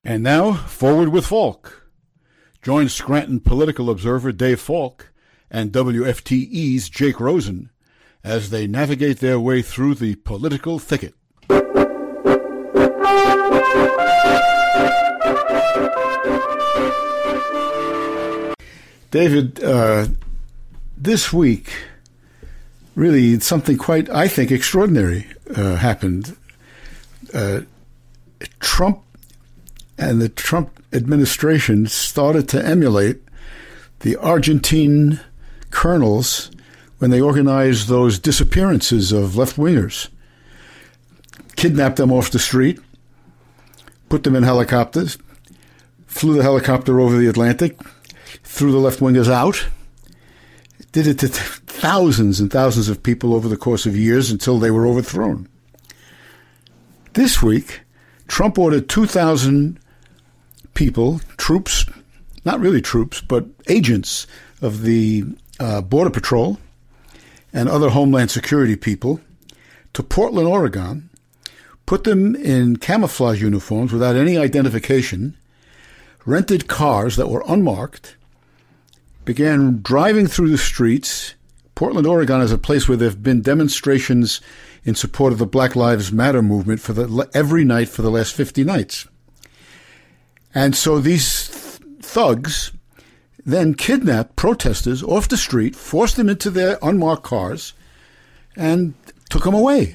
And now, Forward with Falk. Join Scranton political observer Dave Falk and WFTE's Jake Rosen as they navigate their way through the political thicket. David, this week, really something quite, I think, extraordinary happened. Trump and the Trump administration started to emulate the Argentine colonels when they organized those disappearances of left-wingers. Kidnapped them off the street, put them in helicopters, flew the helicopter over the Atlantic, threw the left-wingers out, did it to thousands and thousands of people over the course of years until they were overthrown. This week, Trump ordered 2,000 people, troops, not really troops, but agents of the Border Patrol and other Homeland Security people to Portland, Oregon, put them in camouflage uniforms without any identification, rented cars that were unmarked, began driving through the streets. Portland, Oregon is a place where there have been demonstrations in support of the Black Lives Matter movement every night for the last 50 nights. And so these thugs then kidnapped protesters off the street, forced them into their unmarked cars, and took them away.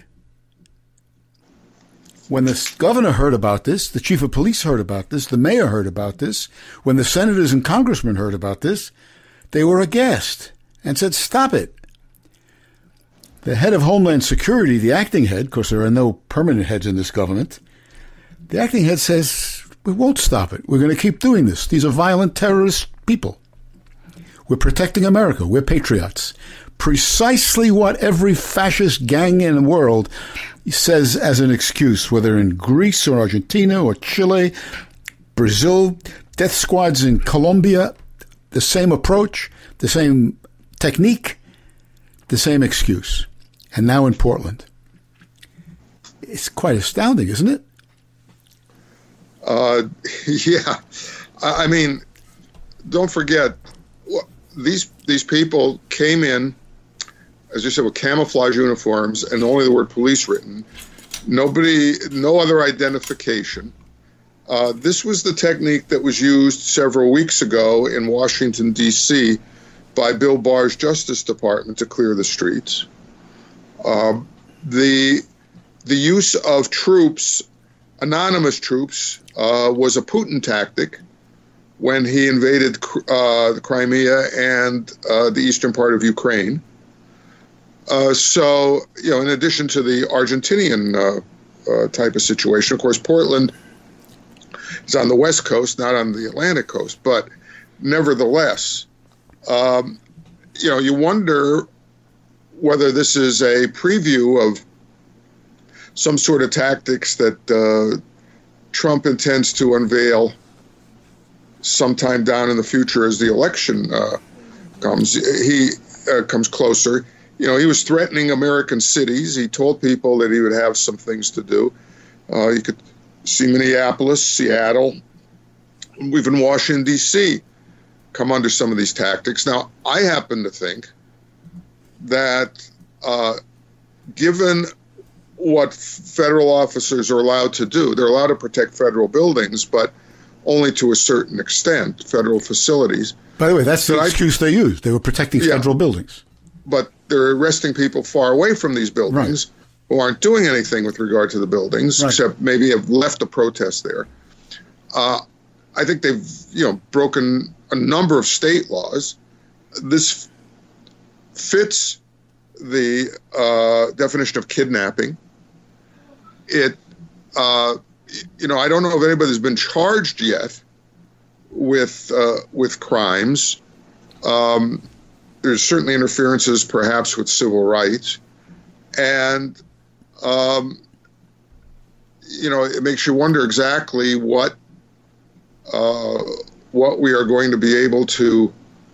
When the governor heard about this, the chief of police heard about this, the mayor heard about this, when the senators and congressmen heard about this, they were aghast and said, "Stop it." The head of Homeland Security, the acting head, because there are no permanent heads in this government, the acting head says, "We won't stop it. We're going to keep doing this. These are violent terrorist people. We're protecting America. We're patriots." Precisely what every fascist gang in the world says as an excuse, whether in Greece or Argentina or Chile, Brazil, death squads in Colombia, the same approach, the same technique, the same excuse. And now in Portland. It's quite astounding, isn't it? Yeah. I mean, don't forget, these people came in, as you said, with camouflage uniforms and only the word police written. No other identification. This was the technique that was used several weeks ago in Washington, D.C. by Bill Barr's Justice Department to clear the streets. The use of troops, anonymous troops, was a Putin tactic when he invaded the Crimea and the eastern part of Ukraine. So, in addition to the Argentinian type of situation, of course, Portland is on the West Coast, not on the Atlantic coast, but nevertheless, you wonder whether this is a preview of some sort of tactics that Trump intends to unveil sometime down in the future as the election comes closer. He was threatening American cities. He told people that he would have some things to do. You could see Minneapolis, Seattle, even Washington, D.C. come under some of these tactics. Now, I happen to think that given what federal officers are allowed to do, they're allowed to protect federal buildings, but only to a certain extent, federal facilities. By the way, that's the excuse they used. They were protecting federal buildings. But they're arresting people far away from these buildings who aren't doing anything with regard to the buildings, except maybe have left a protest there. I think they've, broken a number of state laws. This fits the definition of kidnapping. I don't know if anybody's been charged yet with crimes. There's certainly interferences, perhaps, with civil rights, and it makes you wonder exactly what we are going to be able to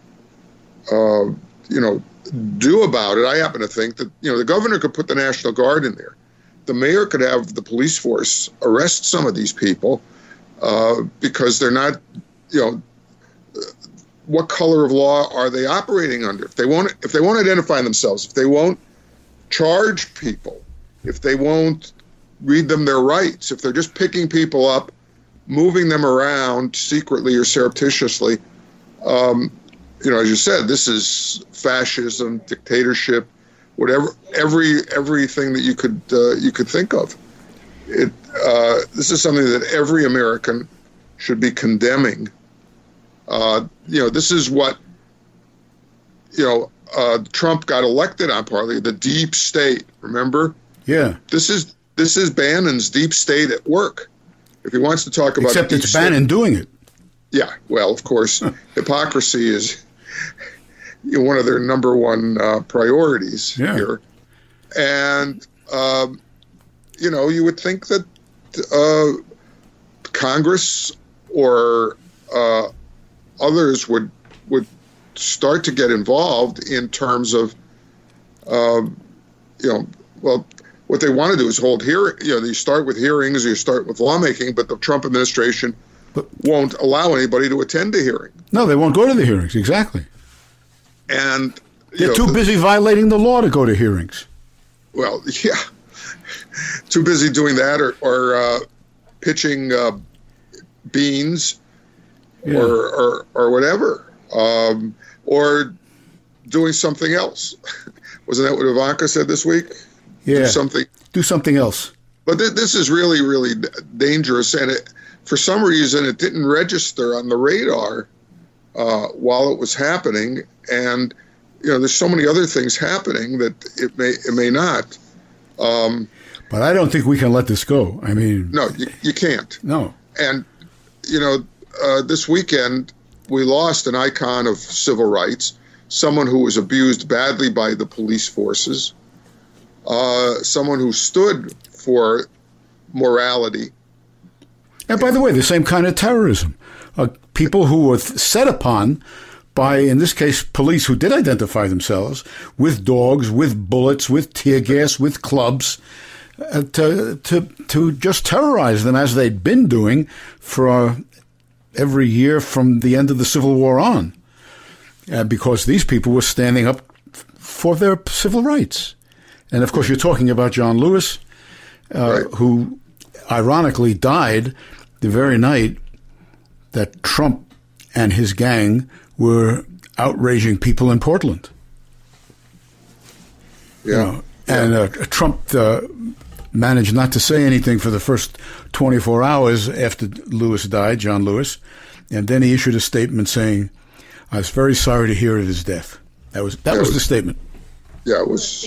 do about it. I happen to think that the governor could put the National Guard in there. The mayor could have the police force arrest some of these people. because they're not, what color of law are they operating under? If they won't identify themselves, if they won't charge people, if they won't read them their rights, if they're just picking people up, moving them around secretly or surreptitiously, as you said, this is fascism, dictatorship, whatever, everything that you could think of. This is something that every American should be condemning. This is what Trump got elected on, partly the deep state. Remember? Yeah. This is Bannon's deep state at work. If he wants to talk about except it's Bannon doing it. Yeah. Well, of course, hypocrisy is one of their number one priorities here, and you would think that Congress or others would start to get involved in terms of, what they want to do is hold hearing. You start with hearings, you start with lawmaking, but the Trump administration won't allow anybody to attend a hearing. No, they won't go to the hearings. Exactly. And they're too busy violating the law to go to hearings. Well, yeah, too busy doing that, or pitching beans, or whatever, or doing something else. Wasn't that what Ivanka said this week? Yeah, do something else. But this is really, really dangerous, and for some reason it didn't register on the radar while it was happening, and there's so many other things happening that it may not. But I don't think we can let this go. I mean, no, you can't. No, and this weekend we lost an icon of civil rights, someone who was abused badly by the police forces, someone who stood for morality. And by the way, the same kind of terrorism. People who were set upon by, in this case, police who did identify themselves with dogs, with bullets, with tear gas, with clubs, to just terrorize them as they'd been doing for every year from the end of the Civil War on, because these people were standing up for their civil rights. And, of course, you're talking about John Lewis, right, who ironically died the very night that Trump and his gang were outraging people in Portland. Yeah. And Trump managed not to say anything for the first 24 hours after Lewis died, John Lewis, and then he issued a statement saying, "I was very sorry to hear of his death." That was the statement. Yeah, it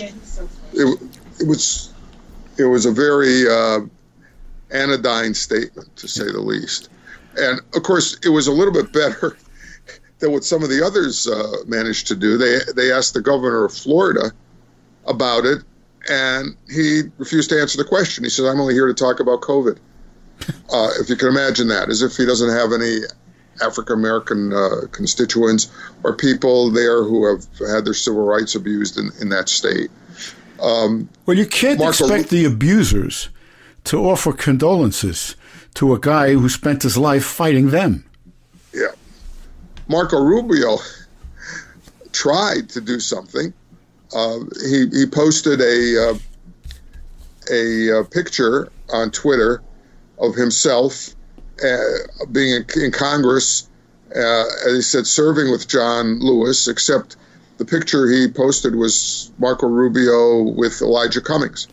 was a very anodyne statement, to say the least. And of course, it was a little bit better than what some of the others managed to do. They asked the governor of Florida about it, and he refused to answer the question. He said, "I'm only here to talk about COVID." If you can imagine that, as if he doesn't have any African-American constituents or people there who have had their civil rights abused in that state. Well, you can't expect the abusers to offer condolences to a guy who spent his life fighting them. Yeah. Marco Rubio tried to do something. He posted a picture on Twitter of himself being in Congress, as he said, serving with John Lewis, except the picture he posted was Marco Rubio with Elijah Cummings.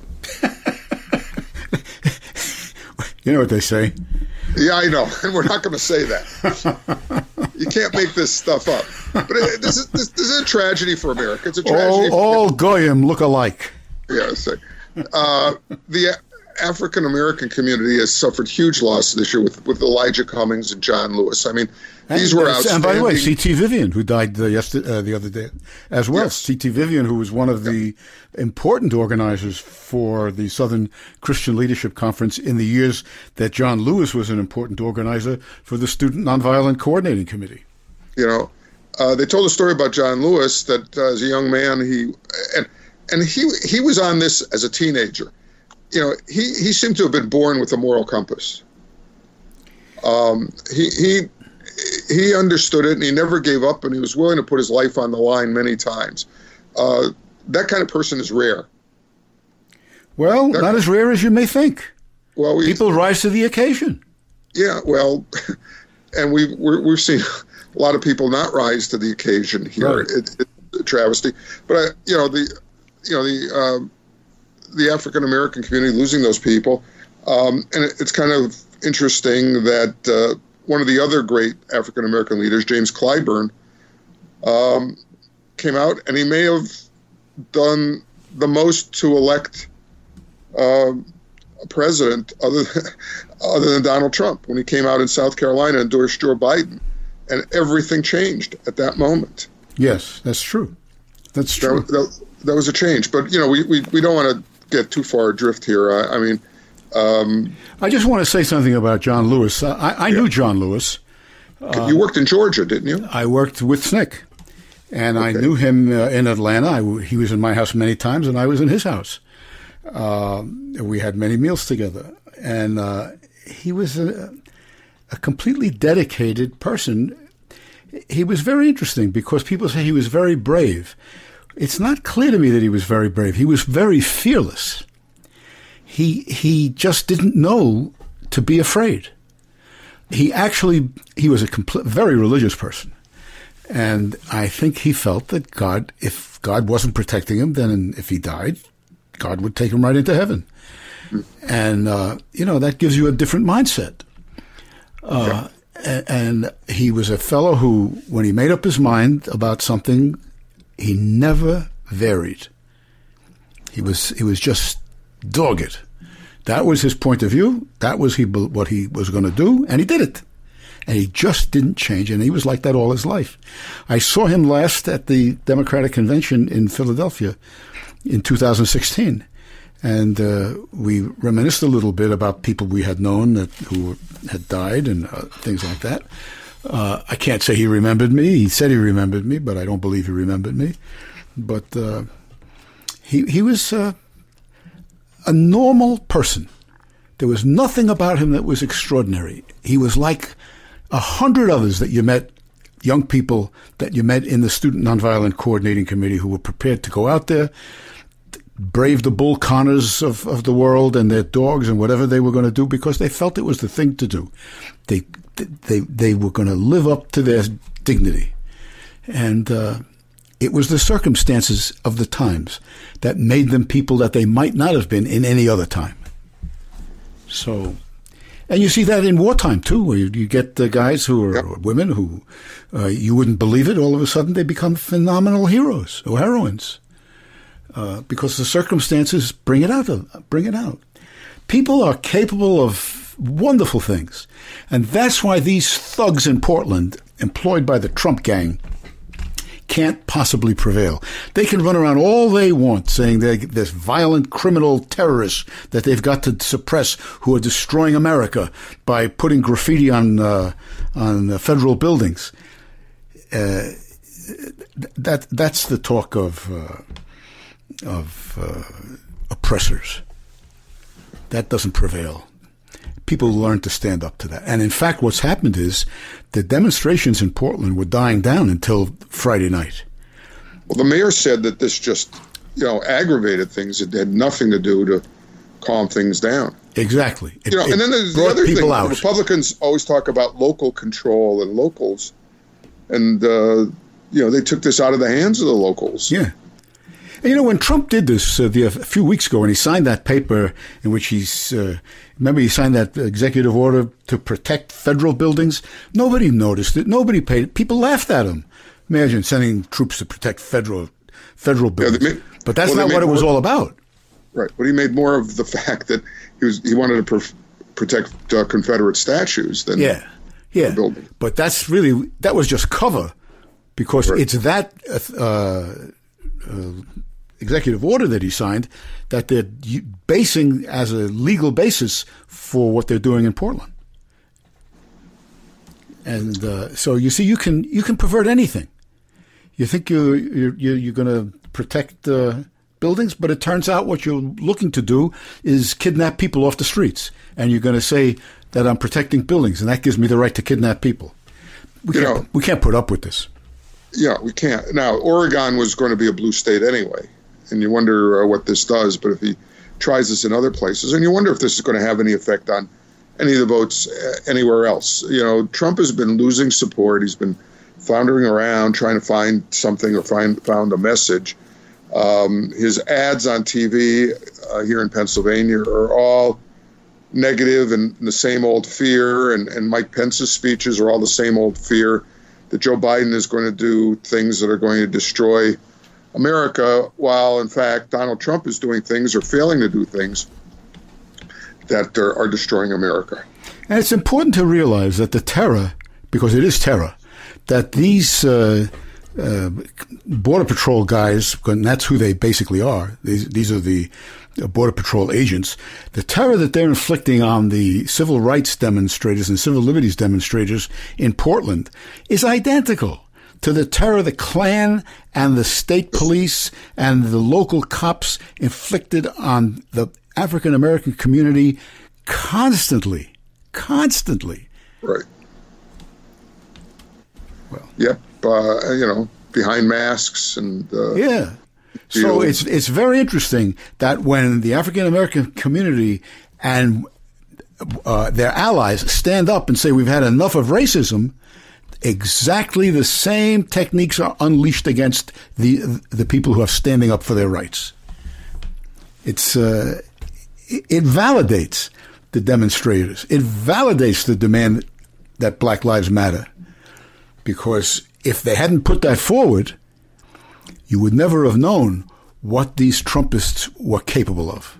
You know what they say. Yeah, I know, and we're not going to say that. You can't make this stuff up. But this is a tragedy for America. It's a tragedy. All goyim look alike. Yes. The African American community has suffered huge loss this year with Elijah Cummings and John Lewis. I mean, these were outstanding. And by the way, C.T. Vivian, who died the other day as well. Yes. C.T. Vivian, who was one of the important organizers for the Southern Christian Leadership Conference in the years that John Lewis was an important organizer for the Student Nonviolent Coordinating Committee. They told a story about John Lewis that as a young man, he was on this as a teenager. He seemed to have been born with a moral compass. He understood it, and he never gave up, and he was willing to put his life on the line many times. That kind of person is rare. Well, not as rare as you may think. Well, people rise to the occasion. Yeah, well, and we've seen a lot of people not rise to the occasion here. Right. It's a travesty. But the African American community losing those people, and it's kind of interesting that one of the other great African American leaders, James Clyburn, came out, and he may have done the most to elect a president other than Donald Trump when he came out in South Carolina and endorsed Joe Biden, and everything changed at that moment. Yes, that's true. That's true. That was a change, but we don't want to get too far adrift here. I just want to say something about John Lewis. I knew John Lewis. You worked in Georgia, didn't you? I worked with SNCC, and I knew him in Atlanta. He was in my house many times, and I was in his house. We had many meals together, and he was a completely dedicated person. He was very interesting because people say he was very brave. It's not clear to me that he was very brave. He was very fearless. He just didn't know to be afraid. He was a very religious person. And I think he felt that if God wasn't protecting him, then if he died, God would take him right into heaven. And, that gives you a different mindset. And he was a fellow who, when he made up his mind about something, he never varied. He was just dogged. That was his point of view. That was what he was going to do, and he did it. And he just didn't change, and he was like that all his life. I saw him last at the Democratic Convention in Philadelphia in 2016, and we reminisced a little bit about people we had known who had died and things like that. I can't say he remembered me. He said he remembered me, but I don't believe he remembered me. But he was a normal person. There was nothing about him that was extraordinary. He was like 100 others that you met, young people that you met in the Student Nonviolent Coordinating Committee who were prepared to go out there, brave the Bull Connors of the world and their dogs and whatever they were going to do because they felt it was the thing to do. They were going to live up to their dignity. And it was the circumstances of the times that made them people that they might not have been in any other time. So, and you see that in wartime too, where you get the guys who are women who you wouldn't believe it. All of a sudden, they become phenomenal heroes or heroines because the circumstances bring it out. People are capable of wonderful things, and that's why these thugs in Portland, employed by the Trump gang, can't possibly prevail. They can run around all they want saying they're this violent criminal terrorists that they've got to suppress who are destroying America by putting graffiti on federal buildings. That's the talk of oppressors. That doesn't prevail. People learn to stand up to that. And in fact, what's happened is the demonstrations in Portland were dying down until Friday night. Well, the mayor said that this just, aggravated things. It had nothing to do to calm things down. Exactly. And then there's the other thing. The Republicans always talk about local control and locals. And, they took this out of the hands of the locals. Yeah. And, when Trump did this a few weeks ago, and he signed that paper in which he signed that executive order to protect federal buildings, nobody noticed it. Nobody paid it. People laughed at him. Imagine sending troops to protect federal buildings. But that's not what it was all about. Right. But he made more of the fact that he wanted to protect Confederate statues than the building. But that was just cover because it's that executive order that he signed that they're basing as a legal basis for what they're doing in Portland. And so you see, you can pervert anything. You think you're going to protect buildings, but it turns out what you're looking to do is kidnap people off the streets. And you're going to say that I'm protecting buildings, and that gives me the right to kidnap people. We can't put up with this. Yeah, we can't. Now, Oregon was going to be a blue state anyway, and you wonder what this does. But if he tries this in other places, and you wonder if this is going to have any effect on any of the votes anywhere else. Trump has been losing support. He's been floundering around trying to find something or found a message. His ads on TV here in Pennsylvania are all negative and the same old fear, and Mike Pence's speeches are all the same old fear that Joe Biden is going to do things that are going to destroy America, while in fact Donald Trump is doing things or failing to do things that are destroying America. And it's important to realize that the terror, because it is terror, that these Border Patrol guys, and that's who they basically are, these are the Border Patrol agents, the terror that they're inflicting on the civil rights demonstrators and civil liberties demonstrators in Portland is identical to the terror the Klan and the state police and the local cops inflicted on the African American community constantly. Right. Well. Yep. Behind masks and yeah. So it's very interesting that when the African American community and their allies stand up and say we've had enough of racism, exactly the same techniques are unleashed against the people who are standing up for their rights. It validates the demonstrators. It validates the demand that Black Lives Matter, because if they hadn't put that forward, you would never have known what these Trumpists were capable of.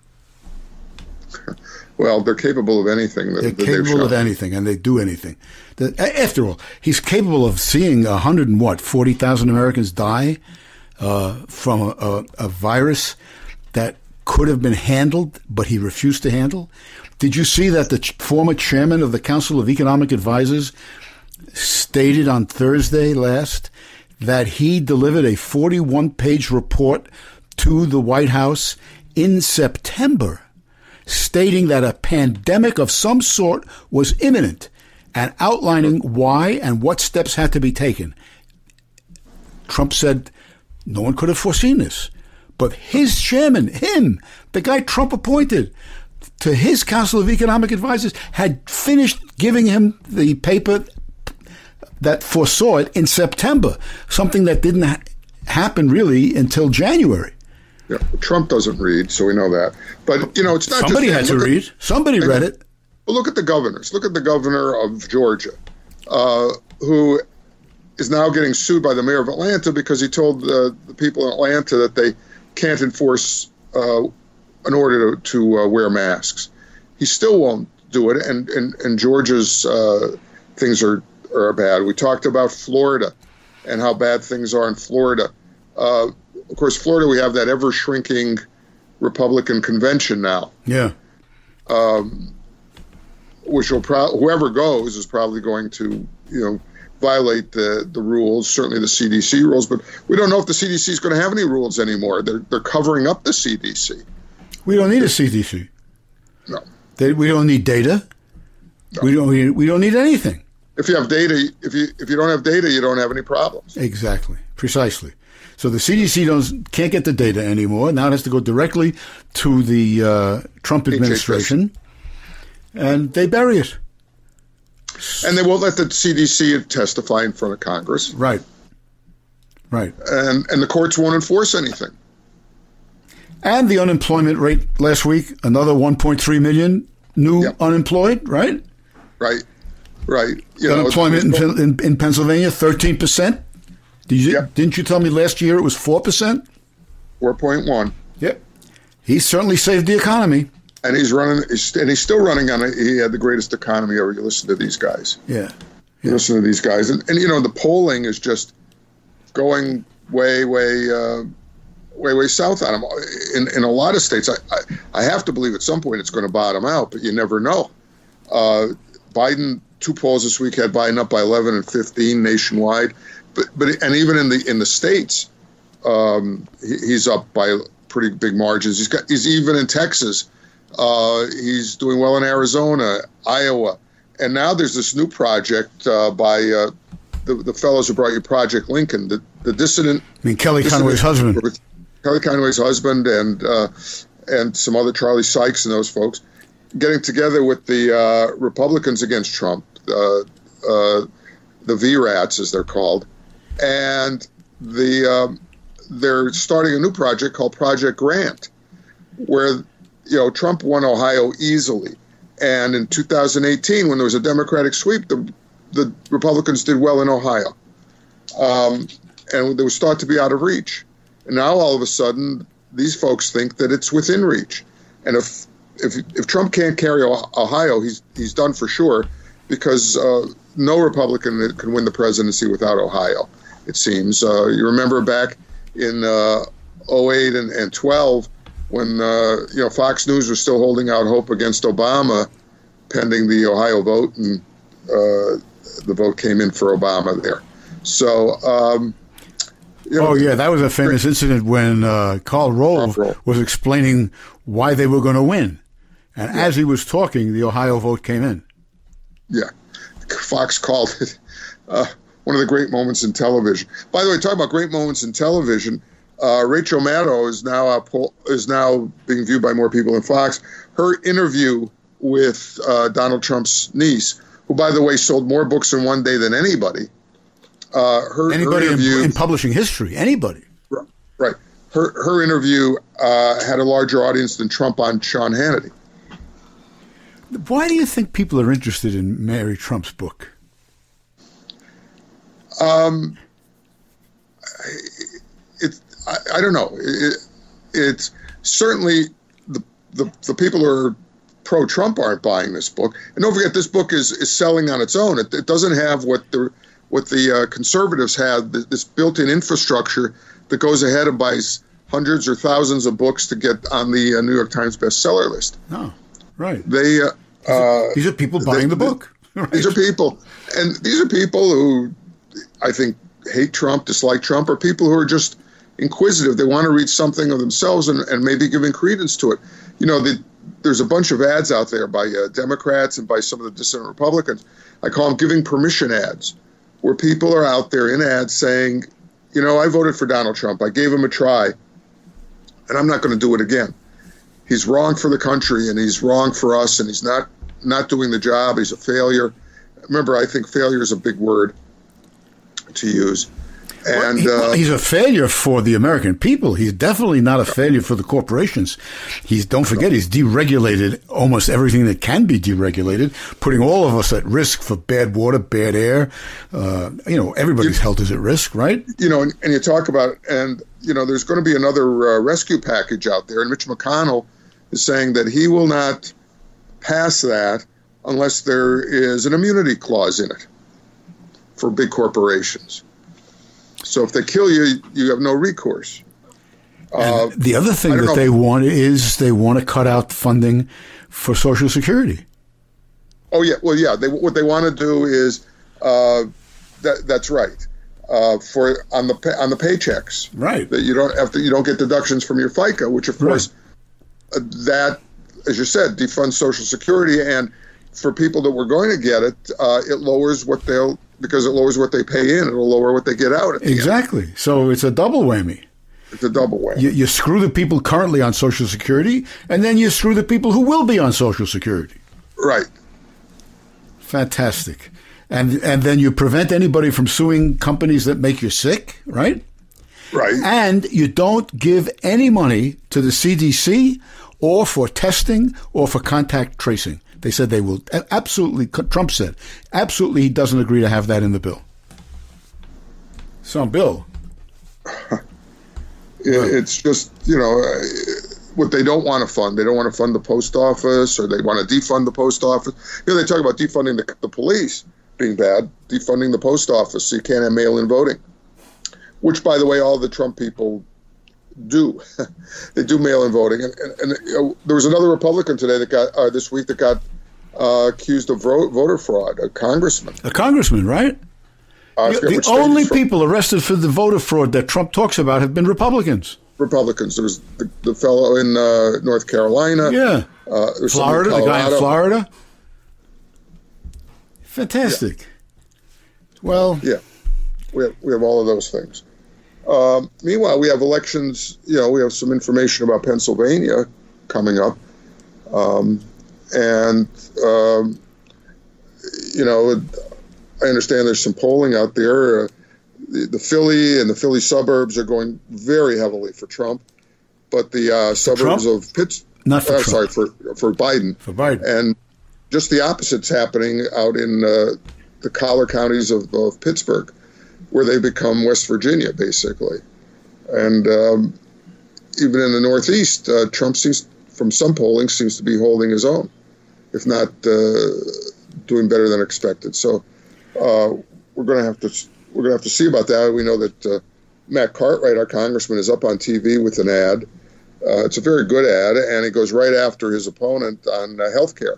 Well, they're capable of anything. They're capable of anything, and they do anything. After all, he's capable of seeing 40,000 Americans die from a virus that could have been handled, but he refused to handle. Did you see that the former chairman of the Council of Economic Advisors stated on Thursday last that he delivered a 41-page report to the White House in September, stating that a pandemic of some sort was imminent and outlining why and what steps had to be taken. Trump said no one could have foreseen this. But his chairman, the guy Trump appointed to his Council of Economic Advisors, had finished giving him the paper that foresaw it in September, something that didn't happen really until January. Yeah, Trump doesn't read, so we know that. But, it's not Somebody had to read. Somebody read it. Well, look at the governors. Look at the governor of Georgia, who is now getting sued by the mayor of Atlanta because he told the people in Atlanta that they can't enforce an order to wear masks. He still won't do it, and Georgia's things are bad. We talked about Florida and how bad things are in Florida. Of course, Florida, we have that ever-shrinking Republican convention now. Yeah. Which will whoever goes is probably going to, violate the rules, certainly the CDC rules. But we don't know if the CDC is going to have any rules anymore. They're covering up the CDC. We don't need a CDC. No. We don't need data. No. We don't need anything. If you have data, if you don't have data, you don't have any problems. Exactly, precisely. So the CDC can't get the data anymore. Now it has to go directly to the Trump administration, and they bury it. And they won't let the CDC testify in front of Congress. Right. And the courts won't enforce anything. And the unemployment rate last week, another 1.3 million new unemployed, right? Right. Unemployment in Pennsylvania, 13%. Didn't you tell me last year it was 4%? 4.1. Yep. He certainly saved the economy. And he's still running on it. He had the greatest economy ever. You listen to these guys. Yeah. You listen to these guys. And the polling is just going way south on him. In a lot of states, I have to believe at some point it's going to bottom out, but you never know. Biden, 2 polls this week had Biden up by 11 and 15 nationwide. But even in the states, he's up by pretty big margins. He's even in Texas. He's doing well in Arizona, Iowa. And now there's this new project by the fellows who brought you Project Lincoln, the dissident. I mean, Kelly Conway's husband. Kelly Conway's husband and some other Charlie Sykes and those folks getting together with the Republicans against Trump, the VRATs, as they're called. And they're starting a new project called Project Grant, where Trump won Ohio easily. And in 2018, when there was a Democratic sweep, the Republicans did well in Ohio. And they would start to be out of reach. And now all of a sudden, these folks think that it's within reach. And if Trump can't carry Ohio, he's done for sure, because no Republican can win the presidency without Ohio, it seems. You remember back in 08 and 12, when Fox News was still holding out hope against Obama, pending the Ohio vote, and the vote came in for Obama there. So, that was a famous incident when Karl Rove was explaining why they were going to win, and as he was talking, the Ohio vote came in. Yeah, Fox called it one of the great moments in television. By the way, talking about great moments in television. Rachel Maddow is now being viewed by more people than Fox. Her interview with Donald Trump's niece, who, by the way, sold more books in one day than anybody. Her interview in publishing history, anybody. Right. Her interview had a larger audience than Trump on Sean Hannity. Why do you think people are interested in Mary Trump's book? I don't know. It's certainly the people who are pro-Trump aren't buying this book. And don't forget, this book is selling on its own. It doesn't have what the conservatives have, this built-in infrastructure that goes ahead and buys hundreds or thousands of books to get on the New York Times bestseller list. Oh, right. These are people buying the book. Right. These are people who I think hate Trump, dislike Trump, or people who are just inquisitive. They want to read something of themselves and maybe giving credence to it. There's a bunch of ads out there by Democrats and by some of the dissident Republicans. I call them giving permission ads, where people are out there in ads saying, I voted for Donald Trump. I gave him a try, and I'm not going to do it again. He's wrong for the country, and he's wrong for us, and he's not doing the job. He's a failure. Remember, I think failure is a big word to use. And he's a failure for the American people. He's definitely not a failure for the corporations. Don't forget, he's deregulated almost everything that can be deregulated, putting all of us at risk for bad water, bad air. Everybody's health is at risk, right? And you talk about, and there's going to be another rescue package out there, and Mitch McConnell is saying that he will not pass that unless there is an immunity clause in it for big corporations. So if they kill you, you have no recourse. The other thing that they want is they want to cut out funding for Social Security. Oh yeah, well yeah. What they want to do is that's right for on the paychecks. Right. That you don't get deductions from your FICA, which of course that, as you said, defunds Social Security, and for people that were going to get it, it lowers what because it lowers what they pay in, it'll lower what they get out at the Exactly. end. So it's a double whammy. It's a double whammy. You screw the people currently on Social Security, and then you screw the people who will be on Social Security. Right. Fantastic. And then you prevent anybody from suing companies that make you sick, right? Right. And you don't give any money to the CDC or for testing or for contact tracing. They said they will absolutely, Trump said, absolutely he doesn't agree to have that in the bill. So, Bill. It's just, what they don't want to fund. They don't want to fund the post office, or they want to defund the post office. They talk about defunding the police being bad, defunding the post office so you can't have mail-in voting, which, by the way, all the Trump people do. They do mail-in voting. And there was another Republican today this week that got accused of voter fraud, a congressman. A congressman, right? The only people arrested for the voter fraud that Trump talks about have been Republicans. Republicans. There was the fellow in North Carolina. Yeah. Florida, the guy in Florida. Fantastic. Yeah. Well. Yeah. We have all of those things. Meanwhile, we have elections. We have some information about Pennsylvania coming up. I understand there's some polling out there. The Philly and the Philly suburbs are going very heavily for Trump, but the suburbs Trump? of Pittsburgh, not for Trump. sorry, for Biden. For Biden. And just the opposite's happening out in the collar counties of Pittsburgh, where they become West Virginia, basically. And even in the Northeast, Trump from some polling, seems to be holding his own, if not doing better than expected. So we're going to have to see about that. We know that Matt Cartwright, our congressman, is up on TV with an ad. It's a very good ad, and it goes right after his opponent on health care.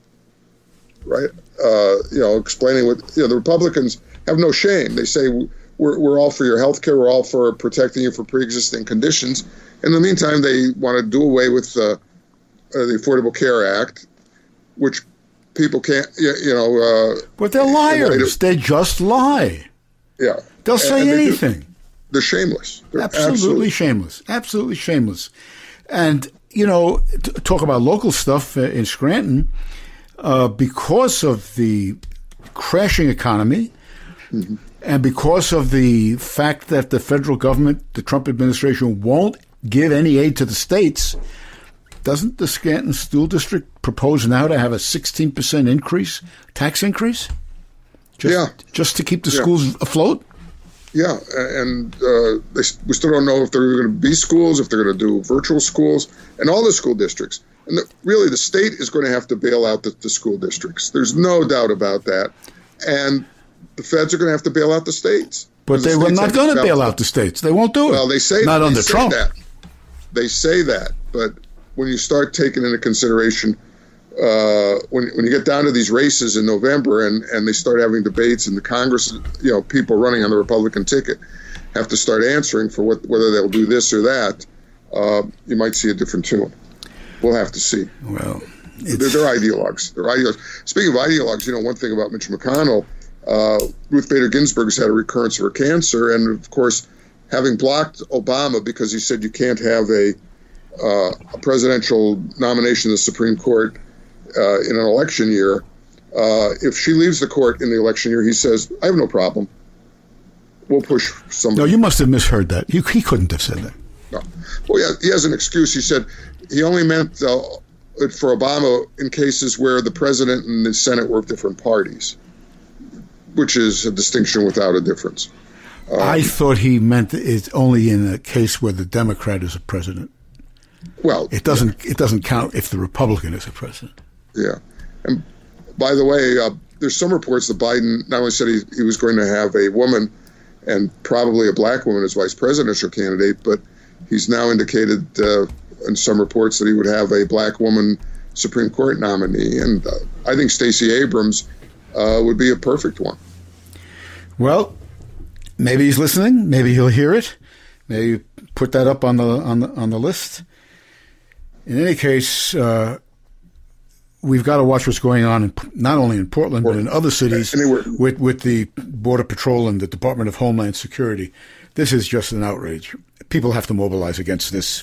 Right? Explaining what the Republicans have no shame. They say we're all for your health care. We're all for protecting you for pre-existing conditions. In the meantime, they want to do away with the Affordable Care Act, which people can't, But they're liars. They just lie. Yeah. They'll say anything. They're shameless. They're absolutely shameless. Absolutely shameless. And, talk about local stuff in Scranton, because of the crashing economy, mm-hmm. and because of the fact that the federal government, the Trump administration, won't give any aid to the states, doesn't the Scranton School District propose now to have a 16% tax increase? Just to keep the schools afloat? Yeah, and we still don't know if they're going to be schools, if they're going to do virtual schools, and all the school districts. And really, the state is going to have to bail out the school districts. There's no doubt about that. And the feds are going to have to bail out the states. But they were not going to bail out the states. They won't do it. Well, they say not under Trump. They say that, but when you start taking into consideration, when you get down to these races in November and they start having debates in the Congress, people running on the Republican ticket have to start answering for whether they'll do this or that, you might see a different tune. We'll have to see. Well, they're ideologues. Speaking of ideologues, one thing about Mitch McConnell, Ruth Bader Ginsburg has had a recurrence of her cancer, and of course, having blocked Obama because he said you can't have a presidential nomination in the Supreme Court in an election year. If she leaves the court in the election year, he says, I have no problem. We'll push somebody. No, you must have misheard that. He couldn't have said that. No. Well, yeah, he has an excuse. He said he only meant it for Obama in cases where the president and the Senate were of different parties, which is a distinction without a difference. I thought he meant it's only in a case where the Democrat is a president. Well, it doesn't count if the Republican is a president. Yeah. And by the way, there's some reports that Biden not only said he was going to have a woman and probably a black woman as vice presidential candidate, but he's now indicated in some reports that he would have a black woman Supreme Court nominee. And I think Stacey Abrams would be a perfect one. Well, maybe he's listening. Maybe he'll hear it. Maybe put that up on the list. In any case, we've got to watch what's going on not only in Portland but in other cities with the Border Patrol and the Department of Homeland Security. This is just an outrage. People have to mobilize against this.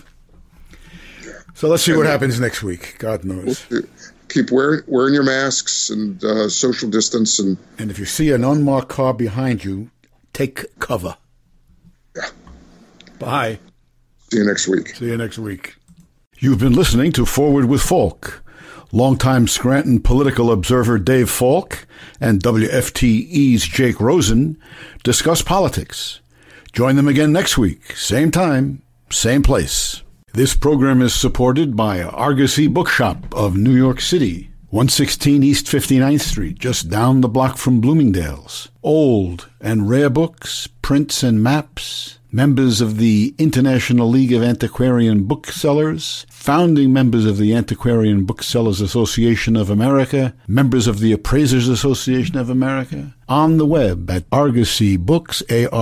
So let's see what happens next week. God knows. Keep wearing your masks and social distance. And if you see an unmarked car behind you, take cover. Yeah. Bye. See you next week. You've been listening to Forward with Falk. Longtime Scranton political observer Dave Falk and WFTE's Jake Rosen discuss politics. Join them again next week, same time, same place. This program is supported by Argosy Bookshop of New York City, 116 East 59th Street, just down the block from Bloomingdale's. Old and rare books, prints and maps, members of the International League of Antiquarian Booksellers, founding members of the Antiquarian Booksellers Association of America, members of the Appraisers Association of America, on the web at Argosy Books,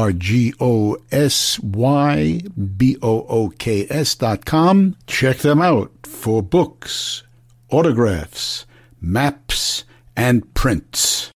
ArgosyBooks.com. Check them out for books, autographs, maps, and prints.